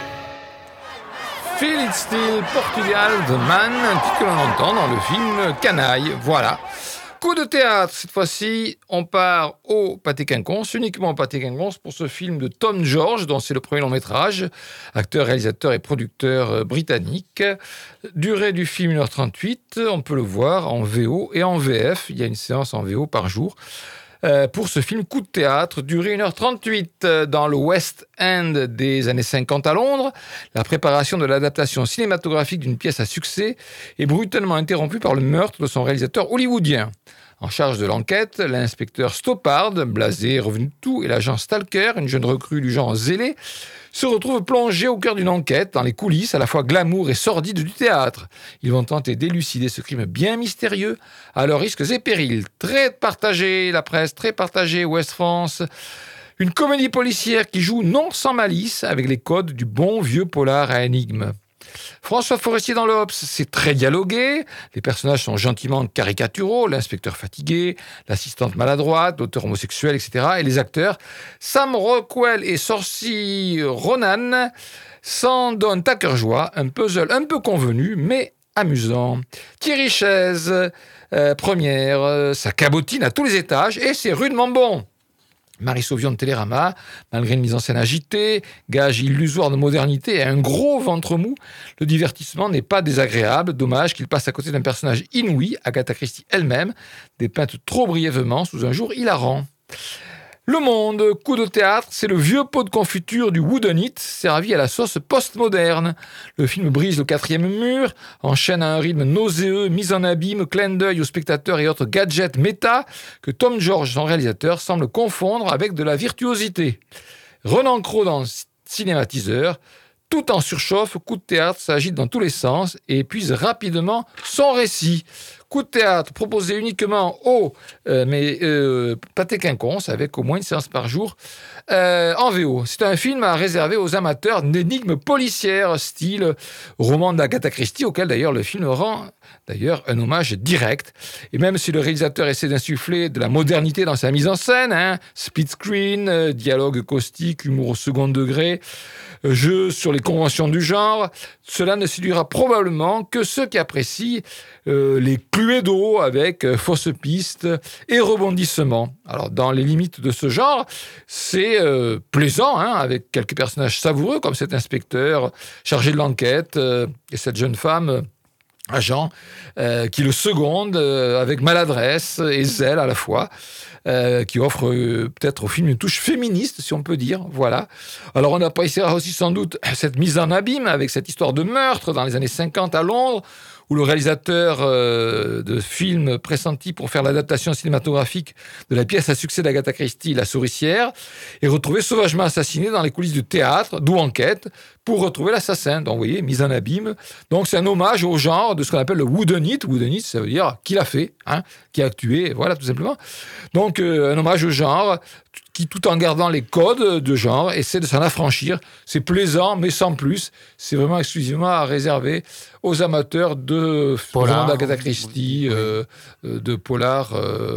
A: Feel It Still, Portugal The Man, un titre que l'on entend dans le film Canaille. Voilà. Coup de théâtre, cette fois-ci, on part au Pâté Quinconce, uniquement au Pâté Quinconce pour ce film de Tom George, dont c'est le premier long métrage, acteur, réalisateur et producteur euh, britannique. Durée du film une heure trente-huit, on peut le voir en V O et en V F, il y a une séance en V O par jour. Euh, pour ce film Coup de théâtre, durée une heure trente-huit, euh, dans le West End des années cinquante à Londres. La préparation de l'adaptation cinématographique d'une pièce à succès est brutalement interrompue par le meurtre de son réalisateur hollywoodien. En charge de l'enquête, l'inspecteur Stoppard, blasé, revenu de tout, et l'agent Stalker, une jeune recrue du genre zélé, se retrouvent plongés au cœur d'une enquête, dans les coulisses à la fois glamour et sordide du théâtre. Ils vont tenter d'élucider ce crime bien mystérieux, à leurs risques et périls. Très partagé, la presse, très partagée, Ouest France. Une comédie policière qui joue non sans malice, avec les codes du bon vieux polar à énigme. François Forestier dans l'Obs, c'est très dialogué, les personnages sont gentiment caricaturaux, l'inspecteur fatigué, l'assistante maladroite, l'auteur homosexuel, et cetera. Et les acteurs, Sam Rockwell et Saoirse Ronan, s'en donnent à cœur joie, un puzzle un peu convenu, mais amusant. Thierry Chaise, euh, première, euh, ça cabotine à tous les étages et c'est rudement bon. Marie Sauvion de Télérama, malgré une mise en scène agitée, gage illusoire de modernité et un gros ventre mou, le divertissement n'est pas désagréable. Dommage qu'il passe à côté d'un personnage inouï, Agatha Christie elle-même, dépeinte trop brièvement sous un jour hilarant. Le Monde, coup de théâtre, c'est le vieux pot de confiture du whodunit servi à la sauce postmoderne. Le film brise le quatrième mur, enchaîne à un rythme nauséeux, mise en abîme, clin d'œil aux spectateurs et autres gadgets méta que Tom George, son réalisateur, semble confondre avec de la virtuosité. Renan Cros dans Cinématiseur, tout en surchauffe, coup de théâtre s'agite dans tous les sens et épuise rapidement son récit. Coup de théâtre proposé uniquement au euh, mais euh, Pâté Quinconce avec au moins une séance par jour euh, en V O. C'est un film à réserver aux amateurs d'énigmes policières, style roman d'Agatha Christie, auquel d'ailleurs le film rend d'ailleurs un hommage direct. Et même si le réalisateur essaie d'insuffler de la modernité dans sa mise en scène, hein, split screen, euh, dialogue caustique, humour au second degré, euh, jeu sur les conventions du genre, cela ne séduira probablement que ceux qui apprécient euh, les Cluedo avec euh, fausses pistes et rebondissements. Alors, dans les limites de ce genre, c'est euh, plaisant, hein, avec quelques personnages savoureux, comme cet inspecteur chargé de l'enquête euh, et cette jeune femme euh, agent euh, qui le seconde euh, avec maladresse et zèle à la fois. Euh, qui offre euh, peut-être au film une touche féministe, si on peut dire. Voilà. Alors, on appréciera aussi sans doute cette mise en abîme avec cette histoire de meurtre dans les années cinquante à Londres, où le réalisateur euh, de films pressenti pour faire l'adaptation cinématographique de la pièce à succès d'Agatha Christie, La Souricière, est retrouvé sauvagement assassiné dans les coulisses du théâtre, d'où enquête, pour retrouver l'assassin. Donc, vous voyez, mise en abîme. Donc, c'est un hommage au genre de ce qu'on appelle le whodunit. Whodunit, ça veut dire qui l'a fait, hein, qui a tué, voilà, tout simplement. Donc, euh, un hommage au genre qui, tout en gardant les codes de genre, essaie de s'en affranchir. C'est plaisant, mais sans plus. C'est vraiment exclusivement à réserver aux amateurs de
B: Polar,
A: d'Agatha Christie,
B: oui.
A: euh, de polar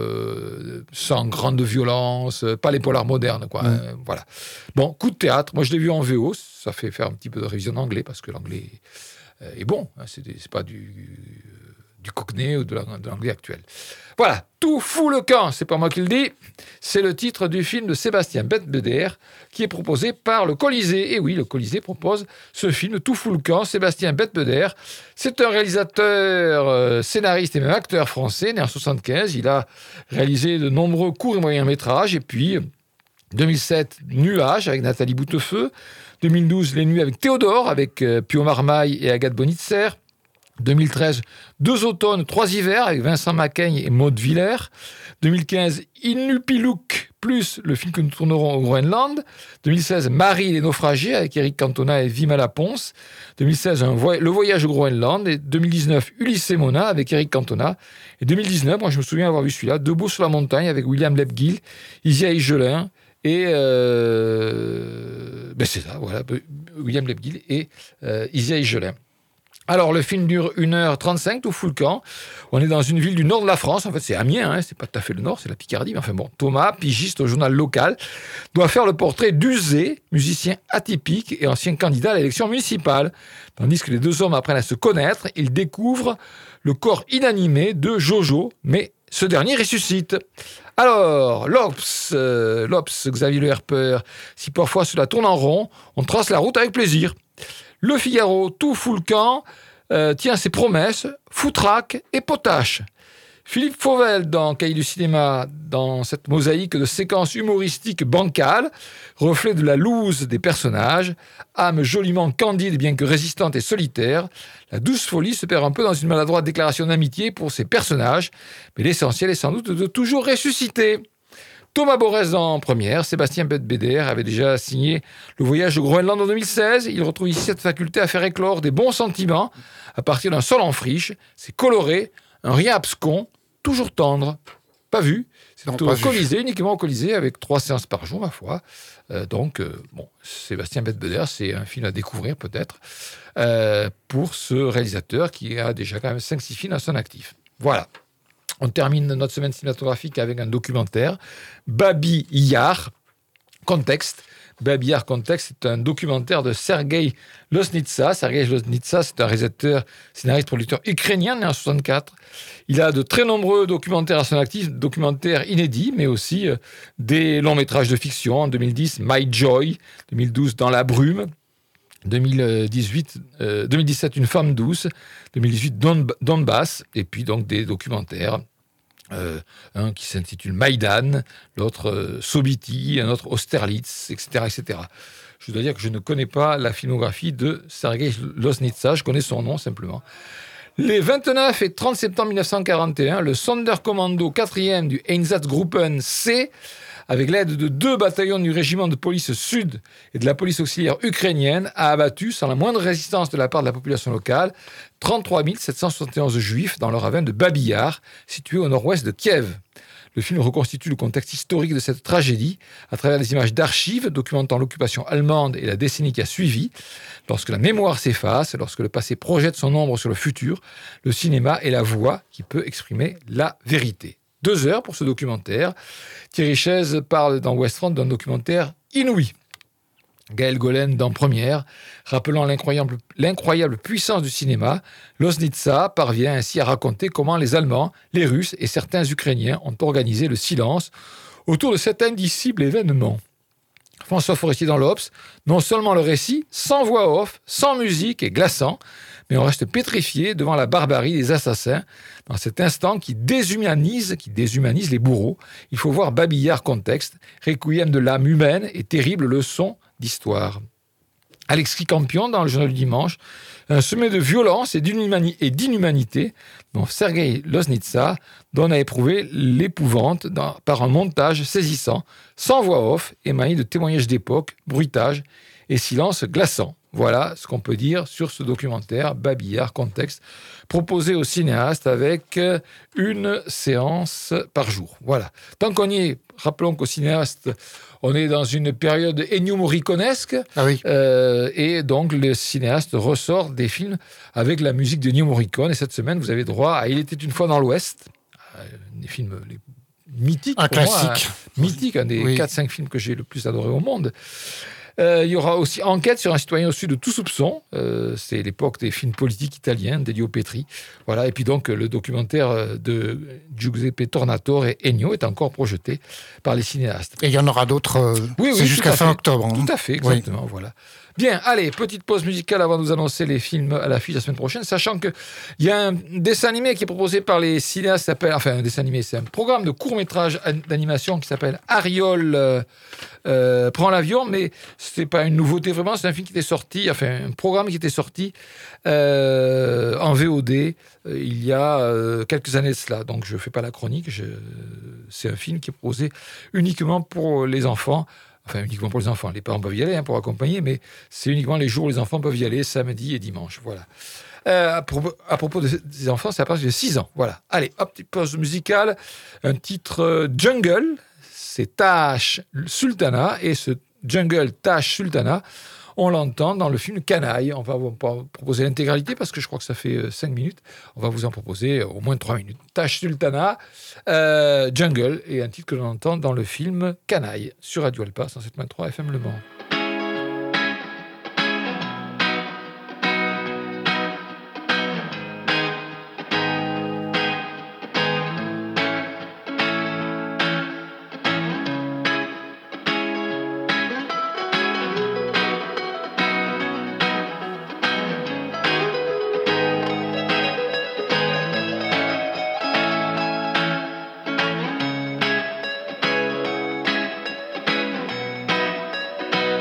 A: euh, sans grande violence, pas les polars modernes, quoi.
B: Mm.
A: Euh, voilà. Bon, coup de théâtre. Moi, je l'ai vu en V O. Ça fait faire un petit peu de révision d'anglais parce que l'anglais euh, est bon. Hein, c'est, des, c'est pas du, du cockney ou de, la, de l'anglais actuel. Voilà. Tout fout le camp. C'est pas moi qui le dis. C'est le titre du film de Sébastien Bedbeder qui est proposé par le Colisée. Et oui, le Colisée propose ce film Tout fout le camp. Sébastien Bedbeder, c'est un réalisateur, euh, scénariste et même acteur français, né en soixante-quinze. Il a réalisé de nombreux courts et moyens métrages. Et puis, deux mille sept, Nuages avec Nathalie Boutefeu. deux mille douze, Les Nuits avec Théodore, avec euh, Pio Marmaille et Agathe Bonitzer. deux mille treize, Deux automnes, trois hivers, avec Vincent Macaigne et Maud Villers. deux mille quinze, Inupiluk, plus le film que nous tournerons au Groenland. deux mille seize, Marie et les naufragés, avec Éric Cantona et Vima Laponce. deux mille seize, un voy- Le voyage au Groenland. Et deux mille dix-neuf, Ulysse et Mona, avec Éric Cantona. Et deux mille dix-neuf, moi je me souviens avoir vu celui-là, Debout sur la montagne, avec William Lebguil, Isia Higelin. Et euh, ben c'est ça, voilà, William Lebguil et euh, Isia Higelin. Alors, le film dure une heure trente-cinq, tout fout le camp. On est dans une ville du nord de la France. En fait, c'est Amiens, hein, c'est pas tout à fait le nord, c'est la Picardie. Mais enfin bon, Thomas, pigiste au journal local, doit faire le portrait d'Uzé, musicien atypique et ancien candidat à l'élection municipale. Tandis que les deux hommes apprennent à se connaître, ils découvrent le corps inanimé de Jojo, mais ce dernier ressuscite. Alors, l'Obs, euh, l'Obs, Xavier Le Herper, si parfois cela tourne en rond, on trace la route avec plaisir. Le Figaro, tout fout le camp, euh, tient ses promesses, foutraque et potache. Philippe Fauvel, dans Cahiers du cinéma, dans cette mosaïque de séquences humoristiques bancales, reflet de la loose des personnages, âme joliment candide bien que résistante et solitaire, la douce folie se perd un peu dans une maladroite déclaration d'amitié pour ses personnages, mais l'essentiel est sans doute de toujours ressusciter. Thomas Borès en première, Sébastien Bedbeder avait déjà signé Le voyage au Groenland en deux mille seize. Il retrouve ici cette faculté à faire éclore des bons sentiments à partir d'un sol en friche. C'est coloré, un rien abscon, toujours tendre. Pas vu. C'est
B: Non,
A: au
B: pas vu.
A: Colisée, uniquement au Colisée, avec trois séances par jour, ma foi. Euh, donc, euh, bon, Sébastien Bedbeder, c'est un film à découvrir peut-être euh, pour ce réalisateur qui a déjà quand même cinq six films à son actif. Voilà. On termine notre semaine cinématographique avec un documentaire, Babi Yar, Contexte. Babi Yar, Contexte, c'est un documentaire de Sergei Loznitsa. Sergei Loznitsa, c'est un réalisateur, scénariste, producteur ukrainien, né en soixante-quatre. Il a de très nombreux documentaires à son actif, documentaires inédits, mais aussi euh, des longs métrages de fiction. En deux mille dix, My Joy. deux mille douze, Dans la brume. deux mille dix-huit, euh, deux mille dix-sept, Une femme douce. deux mille dix-huit, Don, Donbass. Et puis donc des documentaires Euh, un qui s'intitule Maïdan, l'autre euh, Sobiti, un autre Austerlitz, et cetera, et cetera. Je dois dire que je ne connais pas la filmographie de Sergei Loznitsa, je connais son nom simplement. Les vingt-neuf et trente septembre mille neuf cent quarante et un, le Sonderkommando quatrième du Einsatzgruppen C, avec l'aide de deux bataillons du régiment de police sud et de la police auxiliaire ukrainienne, a abattu, sans la moindre résistance de la part de la population locale, trente-trois mille sept cent soixante et onze juifs dans le ravin de Babi Yar, situé au nord-ouest de Kiev. Le film reconstitue le contexte historique de cette tragédie à travers des images d'archives documentant l'occupation allemande et la décennie qui a suivi. Lorsque la mémoire s'efface, lorsque le passé projette son ombre sur le futur, le cinéma est la voix qui peut exprimer la vérité. Deux heures pour ce documentaire. Thierry Chaise parle dans West Front d'un documentaire inouï. Gaël Golen dans Première, rappelant l'incroyable, l'incroyable puissance du cinéma, Loznitsa parvient ainsi à raconter comment les Allemands, les Russes et certains Ukrainiens ont organisé le silence autour de cet indicible événement. François Forestier dans l'Obs, non seulement le récit, sans voix off, sans musique et glaçant, mais on reste pétrifié devant la barbarie des assassins dans cet instant qui déshumanise, qui déshumanise les bourreaux. Il faut voir Babi Yar contexte, requiem de l'âme humaine et terrible leçon d'histoire. Alexis Campion dans le Journal du Dimanche, un sommet de violence et, d'inhumani- et d'inhumanité dont Sergei Loznitsa donne à éprouver l'épouvante dans, par un montage saisissant, sans voix off, émaillé de témoignages d'époque, bruitages et silences glaçants. Voilà ce qu'on peut dire sur ce documentaire Babi Yar contexte, proposé aux cinéastes avec une séance par jour. Voilà. Tant qu'on y est, rappelons qu'aux cinéastes, on est dans une période Ennio Morriconesque,
B: Ah oui.
A: euh, et donc le cinéaste ressort des films avec la musique de Ennio Morricone. Et cette semaine, vous avez droit à Il était une fois dans l'Ouest, euh, des films les mythiques.
B: Un
A: pour moi,
B: classique.
A: un mythique, un des
B: Oui.
A: quatre cinq films que j'ai le plus adoré au monde. Euh, il y aura aussi Enquête sur un citoyen au-dessus de tout soupçon. Euh, c'est l'époque des films politiques italiens d'Elio Petri. Voilà. Et puis donc, le documentaire de Giuseppe Tornatore et Ennio est encore projeté par les cinéastes.
B: Et il y en aura d'autres. euh,
A: Oui, oui,
B: c'est
A: tout
B: jusqu'à
A: à
B: fin
A: fait.
B: octobre. hein.
A: Tout à fait, exactement. Voilà. Bien, allez, petite pause musicale avant de vous annoncer les films à l'affiche la semaine prochaine, sachant qu'il y a un dessin animé qui est proposé par les cinéastes, s'appelle, enfin un dessin animé, c'est un programme de court-métrage d'animation qui s'appelle Ariol euh, euh, prend l'avion, mais c'est pas une nouveauté vraiment, c'est un film qui était sorti, enfin un programme qui était sorti euh, en V O D euh, il y a euh, quelques années de cela, donc je fais pas la chronique, je, c'est un film qui est proposé uniquement pour les enfants. Enfin, uniquement pour les enfants. Les parents peuvent y aller hein, pour accompagner, mais c'est uniquement les jours où les enfants peuvent y aller, samedi et dimanche. Voilà. Euh, à, propos, à propos de- des enfants, c'est à partir de six ans. Voilà. Allez, hop, petite pause musicale. Un titre euh, Jungle, c'est Tash Sultana. Et ce Jungle Tash Sultana, on l'entend dans le film Canaille. On va vous pas proposer l'intégralité parce que je crois que ça fait euh, cinq minutes. On va vous en proposer euh, au moins trois minutes. Tash Sultana, euh, Jungle, et un titre que l'on entend dans le film Canaille sur Radio Alpa, cent sept virgule trois F M Le Mans.
D: Thank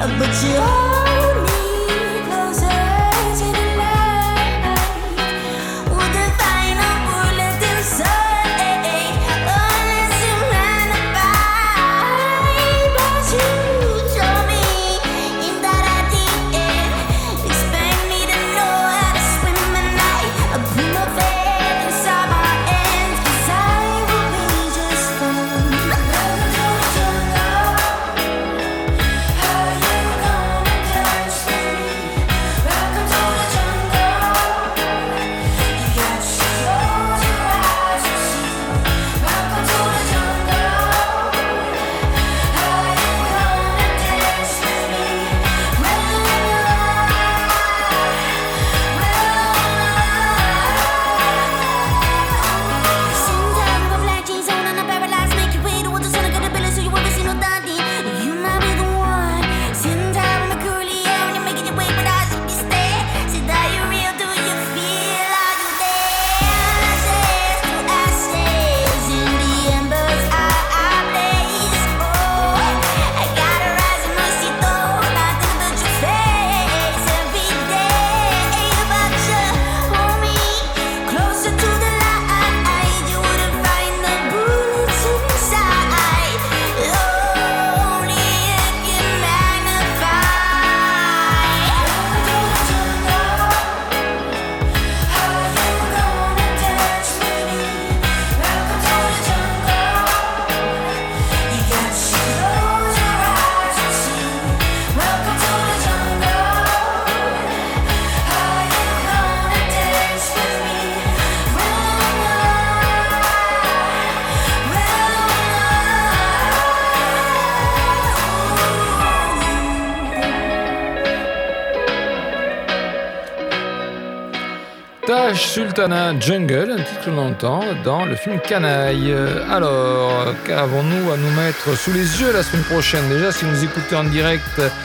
D: but you hold me closer to the light. With the final bullet inside, unless you ran by, but you told me in that I didn't expect me to know how to swim at night. I put my faith inside my hands, 'cause I will be just fine. Welcome to the jungle. How you gonna dance with me? Welcome to the jungle. You got to close your eyes and see. Welcome to the jungle. How you gonna dance with me? Well, Sitting down with black jeans on and a paralyzed, make you wait with the sun, I got a belly, so you won't see no daddy. You might be the one. Sitting down with my curly hair when you're making your way, but I should be stare. Say that you real, do you feel like you there? Ashes to ashes in the embers I, I blaze. Oh, I gotta rise in my seat though, not to touch your face every day. But you hold me closer to the light. You wouldn't find the bullets inside. Only it can magnify. Welcome to the jungle. How you gonna dance with me? Welcome to the jungle. You got to close your eyes and see. Welcome to the jungle. How you gonna dance with me?
A: Taj Sultana Jungle, un titre que l'on entend dans le film Canaille. Euh, Alors, qu'avons-nous à nous mettre sous les yeux la semaine prochaine? Déjà, si vous nous écoutez en direct,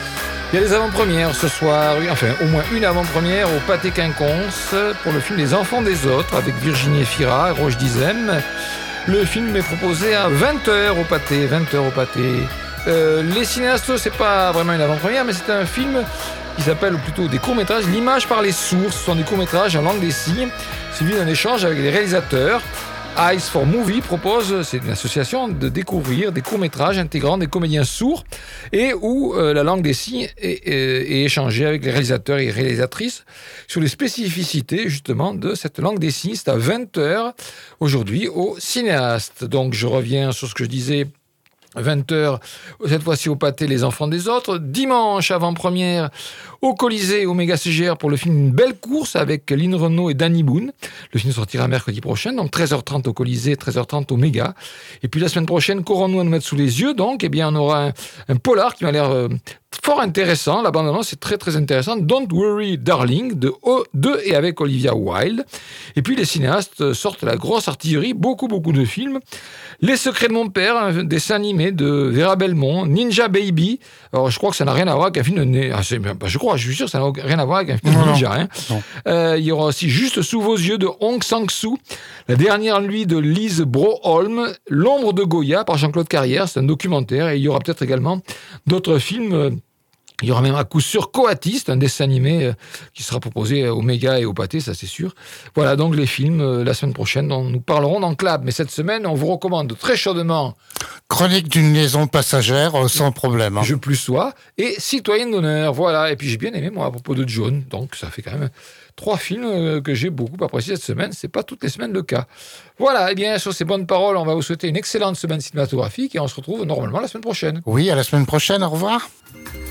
A: il y a des avant-premières ce soir, enfin au moins une avant-première au Pâté Quinconce pour le film Les Enfants des Autres avec Virginie Efira et Roche Dizem. Le film est proposé à vingt heures au Pâté, vingt heures au Pâté. Euh, les cinéastes, c'est pas vraiment une avant-première, mais c'est un film qui s'appelle, ou plutôt des courts-métrages, L'image par les sourds. Ce sont des courts-métrages en langue des signes, suivi d'un échange avec les réalisateurs. Eyes for Movie propose, c'est une association, de découvrir des courts-métrages intégrant des comédiens sourds et où euh, la langue des signes est, est, est échangée avec les réalisateurs et réalisatrices sur les spécificités justement de cette langue des signes. C'est à vingt heures aujourd'hui au cinéaste. Donc je reviens sur ce que je disais. vingt heures, cette fois-ci au Pâté, Les Enfants des Autres. Dimanche, avant-première, au Colisée, au Méga C G R pour le film Une belle course avec Lynn Renaud et Danny Boone. Le film sortira mercredi prochain, donc treize heures trente au Colisée, treize heures trente au Méga. Et puis la semaine prochaine, qu'aurons-nous à nous mettre sous les yeux? Donc, eh bien, on aura un, un polar qui m'a l'air euh, fort intéressant. La bande-annonce c'est très très intéressant. Don't Worry Darling de, de et avec Olivia Wilde. Et puis les cinéastes sortent la grosse artillerie, beaucoup beaucoup de films. Les Secrets de mon père, un dessin animé de Vera Belmont, Ninja Baby. Alors je crois que ça n'a rien à voir avec un film de... Ah, c'est... bah, je crois, je suis sûr que ça n'a rien à voir avec un film de ninja. Hein. Euh, il y aura aussi Juste sous vos yeux de Hong Sang-soo. La dernière nuit de Lise Broholm. L'ombre de Goya par Jean-Claude Carrière. C'est un documentaire. Et il y aura peut-être également d'autres films... Il y aura même à coup sûr Coatiste, un dessin animé euh, qui sera proposé au Méga et au Pâté, ça c'est sûr. Voilà donc les films euh, la semaine prochaine dont nous parlerons dans Clap. Mais cette semaine, on vous recommande très chaudement
B: Chronique d'une liaison passagère euh, sans problème. Hein.
A: Je plus sois et Citoyenne d'honneur. Voilà. Et puis j'ai bien aimé moi à propos de John. Donc ça fait quand même trois films euh, que j'ai beaucoup appréciés cette semaine. C'est pas toutes les semaines le cas. Voilà. Et bien sur ces bonnes paroles, on va vous souhaiter une excellente semaine cinématographique et on se retrouve normalement la semaine prochaine.
B: Oui, à la semaine prochaine. Au revoir.